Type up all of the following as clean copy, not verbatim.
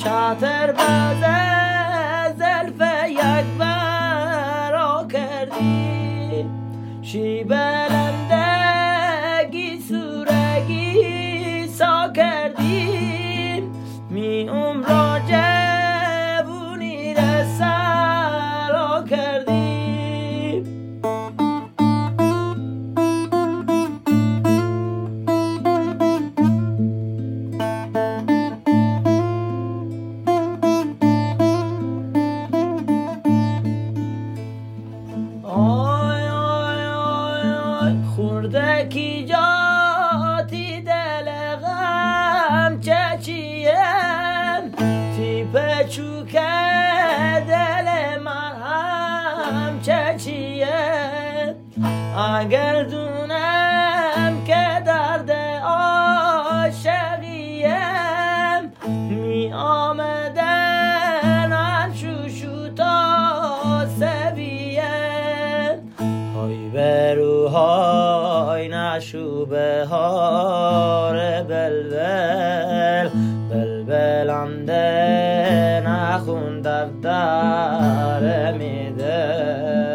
شاتر بازه زلف یک برا کردی شی بلندگی سورگی سا کردی می عمر جوونی رسرا کردی خوردکی جاتی دل غم چچیم تیپ چوکه دل من هم چچیم اگر دونم که درد عاشقیم می آمدن هم شوشو تا سویم های بروهای نشو بهار بلبل بلبل انده نخون دفتر میده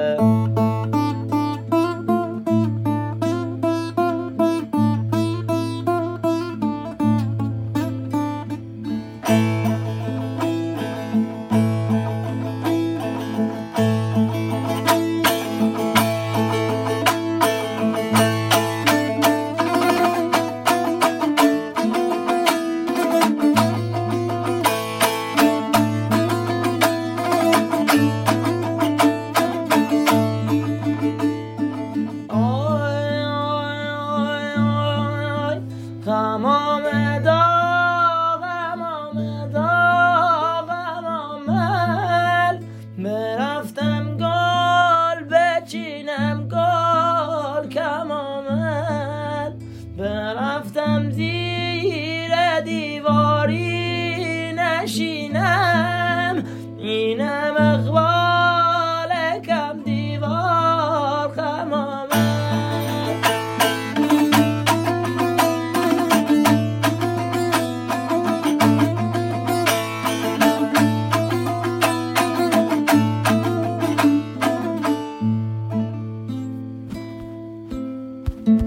غم آمد برفتم گل بچینم گل کم آمد برفتم زیر دیواری نشینم